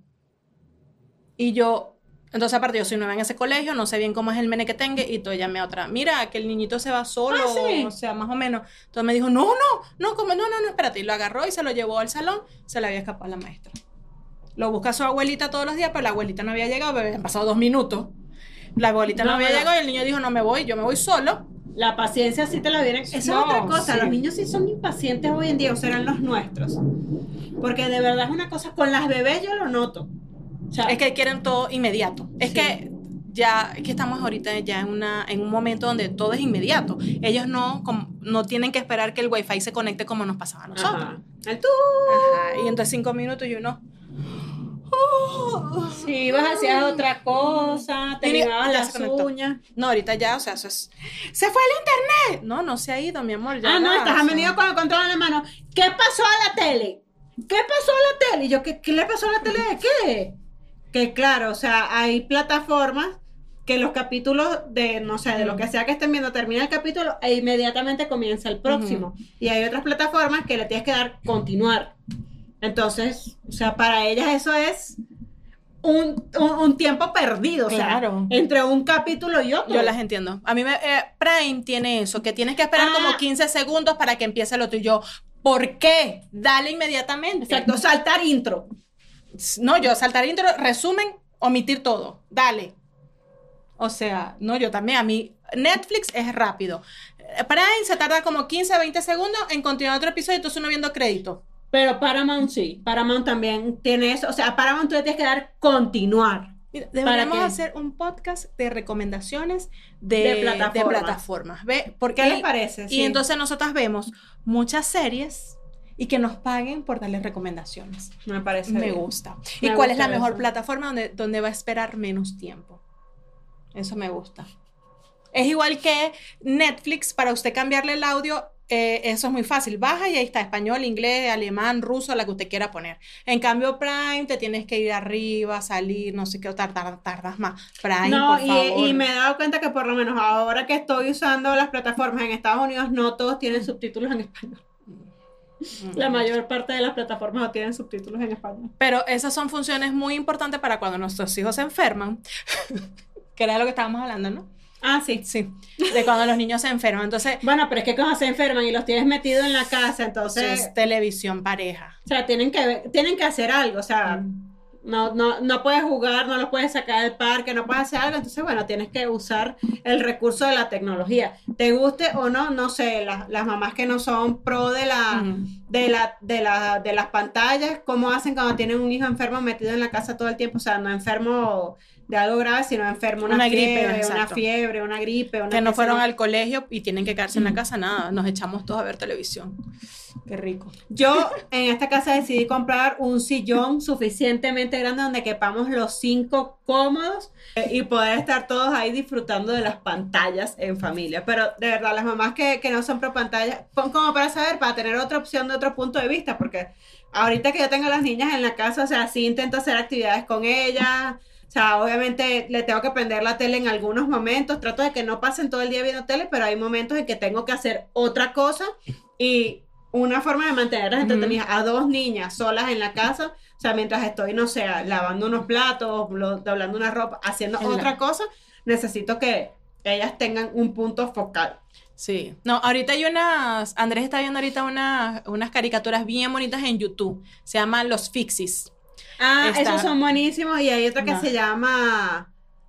Y yo, entonces aparte yo soy nueva en ese colegio, no sé bien cómo es el mene que tenga, y entonces llamé a otra, mira, que el niñito se va solo, ah, ¿sí? O sea, más o menos. Entonces me dijo, no, no, no, como, no, no, no, espérate. Y lo agarró y se lo llevó al salón, se le había escapado a la maestra. Lo busca su abuelita todos los días, pero la abuelita no había llegado, habían pasado dos minutos. La abuelita no, no había no. llegado y el niño dijo, no me voy, yo me voy solo. La paciencia sí te la vienen. Esa no, es otra cosa, sí. Los niños sí son impacientes hoy en día, o serán los nuestros. Porque de verdad es una cosa, con las bebés yo lo noto. O sea, es que quieren todo inmediato. Es sí. que ya, es que estamos ahorita ya en, una, en un momento donde todo es inmediato. Ellos no, como, no tienen que esperar que el wifi se conecte como nos pasaba a nosotros. Ajá. El tú. Ajá. Y entonces cinco minutos y uno... Oh, sí, vas hacia otra cosa, te limabas las uñas. No, ahorita ya, o sea, eso es... ¡Se fue el internet! No, no se ha ido, mi amor. Ya ah, no, va, estás o sea... venido con el control en la mano. ¿Qué pasó a la tele? ¿Qué pasó a la tele? Y yo, ¿qué, qué le pasó a la tele de qué? Que claro, o sea, hay plataformas que los capítulos de, no sé, de lo que sea que estén viendo, termina el capítulo e inmediatamente comienza el próximo. Uh-huh. Y hay otras plataformas que le tienes que dar continuar. Entonces, o sea, para ellas eso es un, un, un tiempo perdido, claro. O sea, entre un capítulo y otro. Yo las entiendo. A mí me, eh, Prime tiene eso, que tienes que esperar ah. como quince segundos para que empiece el otro. Y yo, ¿por qué? Dale inmediatamente. Exacto, saltar intro. No, yo saltar intro, resumen, omitir todo. Dale. O sea, no, yo también. A mí, Netflix es rápido. Prime se tarda como quince, veinte segundos en continuar otro episodio, entonces uno viendo crédito. Pero Paramount sí, Paramount también tiene eso, o sea, a Paramount tú le tienes que dar continuar. Mira, deberíamos hacer un podcast de recomendaciones de, de plataformas. De plataformas. ¿Ve? Porque ¿qué ahí, les parece? Y sí. entonces nosotras vemos muchas series y que nos paguen por darles recomendaciones. Me parece Me bien. gusta. Me ¿Y cuál gusta es la mejor eso. plataforma donde, donde va a esperar menos tiempo? Eso me gusta. Es igual que Netflix, para usted cambiarle el audio, eh, eso es muy fácil. Baja y ahí está, español, inglés, alemán, ruso, la que usted quiera poner. En cambio, Prime, te tienes que ir arriba, salir, no sé qué, tardas, tardas más. Prime, no, por y, favor. y me he dado cuenta que por lo menos ahora que estoy usando las plataformas en Estados Unidos, no todos tienen subtítulos en español. La mayor parte de las plataformas no tienen subtítulos en español. Pero esas son funciones muy importantes para cuando nuestros hijos se enferman, que era de lo que estábamos hablando, ¿no? Ah, sí. Sí, de cuando los niños se enferman. Entonces, bueno, pero es que cuando se enferman y los tienes metidos en la casa, entonces... es televisión pareja. O sea, tienen que, ver, tienen que hacer algo, o sea... Mm. No, no, no puedes jugar, no los puedes sacar del parque, no puedes hacer algo, entonces bueno, tienes que usar el recurso de la tecnología. Te guste o no, no sé, las, las mamás que no son pro de la, uh-huh. de la, de la, de las pantallas, ¿cómo hacen cuando tienen un hijo enfermo metido en la casa todo el tiempo? O sea, no enfermo de algo grave, sino enfermo una, una fiebre, gripe, una fiebre, una gripe, una que no fueron al colegio y tienen que quedarse uh-huh. en la casa, nada, nos echamos todos a ver televisión. Qué rico. Yo en esta casa decidí comprar un sillón suficientemente grande donde quepamos los cinco cómodos eh, y poder estar todos ahí disfrutando de las pantallas en familia. Pero de verdad, las mamás que, que no son pro pantalla, como para saber, para tener otra opción de otro punto de vista, porque ahorita que yo tengo a las niñas en la casa, o sea, sí intento hacer actividades con ellas. O sea, obviamente le tengo que prender la tele en algunos momentos, trato de que no pasen todo el día viendo tele, pero hay momentos en que tengo que hacer otra cosa y una forma de mantenerlas entretenidas uh-huh. a dos niñas solas en la casa, o sea, mientras estoy, no sé, lavando unos platos, lo, doblando una ropa, haciendo en otra la... cosa, necesito que ellas tengan un punto focal. Sí. No, ahorita hay unas, Andrés está viendo ahorita una, unas caricaturas bien bonitas en YouTube, se llaman Los Fixies. Ah, está... esos son buenísimos, y hay otra que no. se llama...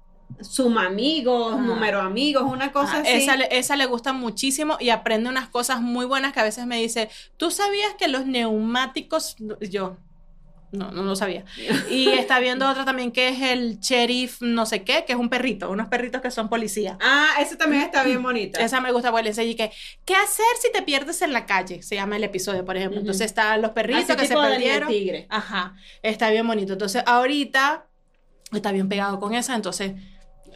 Suma amigos, ah. número amigos, una cosa ah, así. Esa, esa le gusta muchísimo y aprende unas cosas muy buenas que a veces me dice, ¿tú sabías que los neumáticos? Yo, no, no lo sabía. Y está viendo otra también que es el sheriff no sé qué, que es un perrito, unos perritos que son policías. Ah, esa también está bien bonita. Esa me gusta, porque le dice, que, ¿qué hacer si te pierdes en la calle? Se llama el episodio, por ejemplo. Uh-huh. Entonces están los perritos así que se perdieron. Tigre. Ajá, está bien bonito. Entonces ahorita está bien pegado con esa, entonces...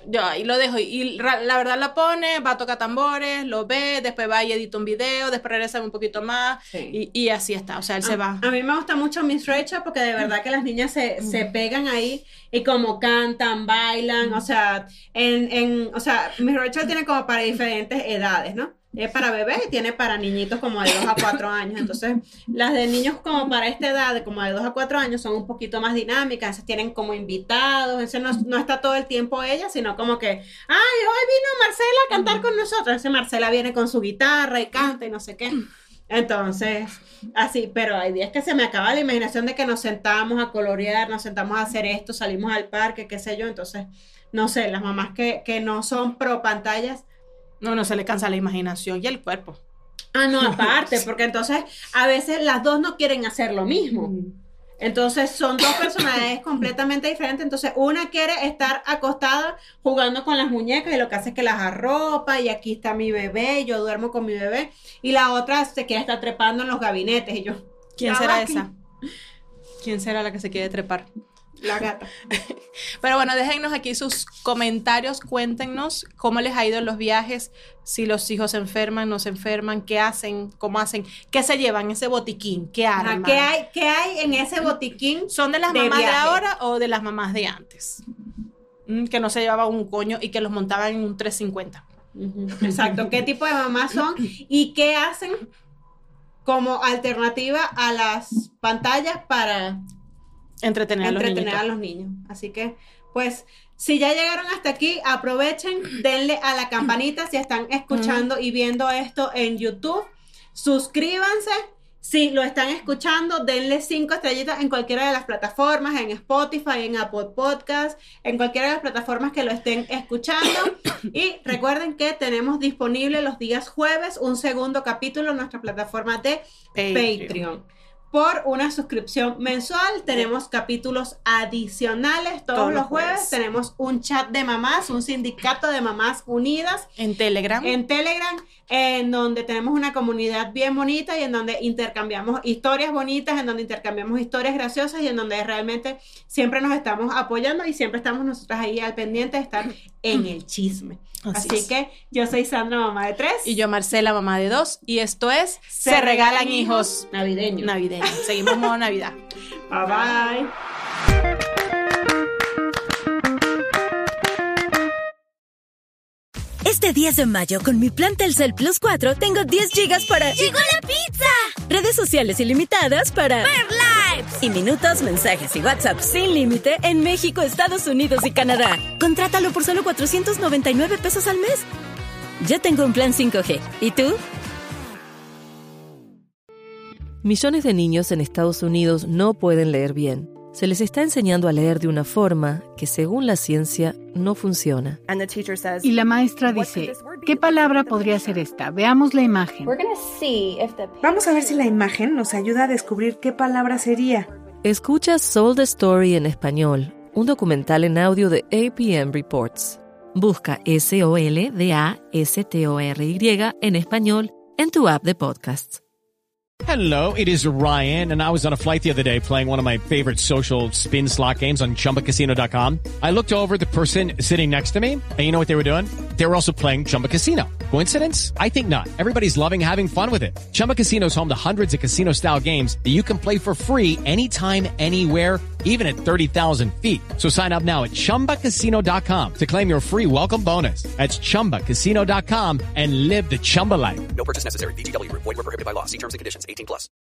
yo ahí lo dejo. Y ra- la verdad la pone, va a tocar tambores, lo ve, después va y edita un video, después regresa un poquito más. Sí. Y, y así está. O sea, él a, se va. A mí me gusta mucho Miss Rachel porque de verdad que las niñas se, se pegan ahí y como cantan, bailan. O sea, en, en, o sea, Miss Rachel tiene como para diferentes edades, ¿no? Es para bebés y tiene para niñitos como de dos a cuatro años. Entonces, las de niños como para esta edad, de como de dos a cuatro años, son un poquito más dinámicas. Entonces, tienen como invitados. Entonces, no, no está todo el tiempo ella, sino como que, ay, hoy vino Marcela a cantar con nosotros. Entonces, Marcela viene con su guitarra y canta y no sé qué. Entonces, así, pero hay días que se me acaba la imaginación de que nos sentamos a colorear, nos sentamos a hacer esto, salimos al parque, qué sé yo. Entonces, no sé, las mamás que, que no son pro pantallas, No, no se le cansa la imaginación y el cuerpo. Ah, no, aparte, porque entonces a veces las dos no quieren hacer lo mismo. Entonces son dos personalidades completamente diferentes. Entonces una quiere estar acostada jugando con las muñecas y lo que hace es que las arropa y aquí está mi bebé, yo duermo con mi bebé. Y la otra se quiere estar trepando en los gabinetes y yo... ¿Quién será esa? ¿Quién será la que se quiere trepar? La gata. Pero bueno, déjennos aquí sus comentarios, cuéntenos cómo les ha ido en los viajes, si los hijos se enferman, no se enferman, qué hacen, cómo hacen, qué se llevan ese botiquín, qué arman. ¿Qué hay, qué hay en ese botiquín? ¿Son de las de mamás viaje? de ahora o de las mamás de antes? Mm, que no se llevaban un coño y que los montaban en un trescientos cincuenta. Uh-huh. Exacto, ¿qué tipo de mamás son y qué hacen como alternativa a las pantallas para... Entretener, a, entretener los a los niños. Así que, pues, si ya llegaron hasta aquí, aprovechen, denle a la campanita si están escuchando uh-huh. y viendo esto en YouTube. Suscríbanse. Si lo están escuchando, denle cinco estrellitas en cualquiera de las plataformas, en Spotify, en Apple Podcast, en cualquiera de las plataformas que lo estén escuchando. Y recuerden que tenemos disponible los días jueves un segundo capítulo en nuestra plataforma de Patreon. Patreon. Por una suscripción mensual tenemos capítulos adicionales todos, todos los jueves. jueves. Tenemos un chat de mamás, un sindicato de mamás unidas. En Telegram. En Telegram, en donde tenemos una comunidad bien bonita y en donde intercambiamos historias bonitas, en donde intercambiamos historias graciosas y en donde realmente siempre nos estamos apoyando y siempre estamos nosotras ahí al pendiente de estar en el chisme. Así, Así que yo soy Sandra, mamá de tres. Y yo Marcela, mamá de dos. Y esto es Se, Se Regalan, regalan Hijos Navideños. Navideños. Seguimos modo Navidad. Bye bye. Este diez de mayo, con mi plan Telcel Plus cuatro, tengo diez gigas para... ¡Llegó la pizza! Redes sociales ilimitadas para... ¡Ver Lives! Y minutos, mensajes y WhatsApp sin límite en México, Estados Unidos y Canadá. Contrátalo por solo cuatrocientos noventa y nueve pesos al mes. Ya tengo un plan cinco G. ¿Y tú? Millones de niños en Estados Unidos no pueden leer bien. Se les está enseñando a leer de una forma que, según la ciencia, no funciona. Y la maestra dice, ¿qué palabra podría ser esta? Veamos la imagen. Vamos a ver si la imagen nos ayuda a descubrir qué palabra sería. Escucha Sold the Story en español, un documental en audio de A P M Reports. Busca S O L D A S T O R Y en español en tu app de podcasts. Hello, it is Ryan, and I was on a flight the other day playing one of my favorite social spin slot games on Chumba Casino dot com. I looked over at the person sitting next to me, and you know what they were doing? They were also playing Chumba Casino. Coincidence? I think not. Everybody's loving having fun with it. Chumba Casino is home to hundreds of casino-style games that you can play for free anytime, anywhere, even at thirty thousand feet. So sign up now at Chumba Casino dot com to claim your free welcome bonus. That's Chumba Casino dot com and live the Chumba life. No purchase necessary. V G W. Void where prohibited by law. See terms and conditions. eighteen plus.